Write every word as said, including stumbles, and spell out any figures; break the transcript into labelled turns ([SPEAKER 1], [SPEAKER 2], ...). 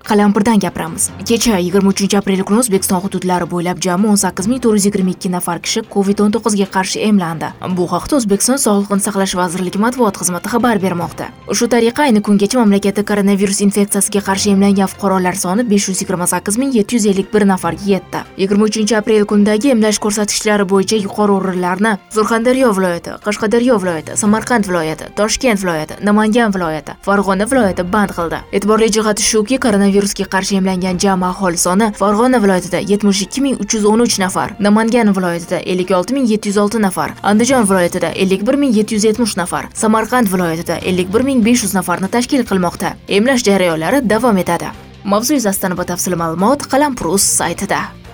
[SPEAKER 1] Qalampirdan gapiramiz. Kecha yigirma uchinchi aprel kuni O'zbekiston hududlari bo'ylab jami o'n sakkiz ming to'rt yuz yigirma ikki nafar kishi kovid o'n to'qqiz ga qarshi emlandi. Bu haqda O'zbekiston Sog'liqni saqlash vazirligi matbuot xizmati xabar bermoqda. Shu tariqa ayni kungacha mamlakatda koronavirus infeksiyasiga qarshi emlangan fuqarolar soni besh yuz yigirma sakkiz ming yetti yuz ellik bir nafarga yetdi. yigirma uchinchi aprel kunidagi emlash ko'rsatkichlari bo'yicha yuqori o'rinlarni Surxondaryo viloyati, Qashqadaryo viloyati, Samarqand viloyati, Toshkent viloyati, Namangan viloyati, Farg'ona viloyati band qildi. E'tiborli jihati shuki, koronavirusga qarshi emlangan jami aholi soni Farg'ona viloyatida yetmish ikki ming uch yuz o'n uch nafar, Namangan viloyatida ellik olti ming yetti yuz olti nafar, Andijon viloyatida ellik bir ming yetti yuz yetmish nafar, Samarqand viloyatida ellik bir ming besh yuz nafarni tashkil qilmoqda. Emlash jarayonlari davom etadi. Mavzu yuzasidan batafsil ma'lumot Qalampir.uz saytida.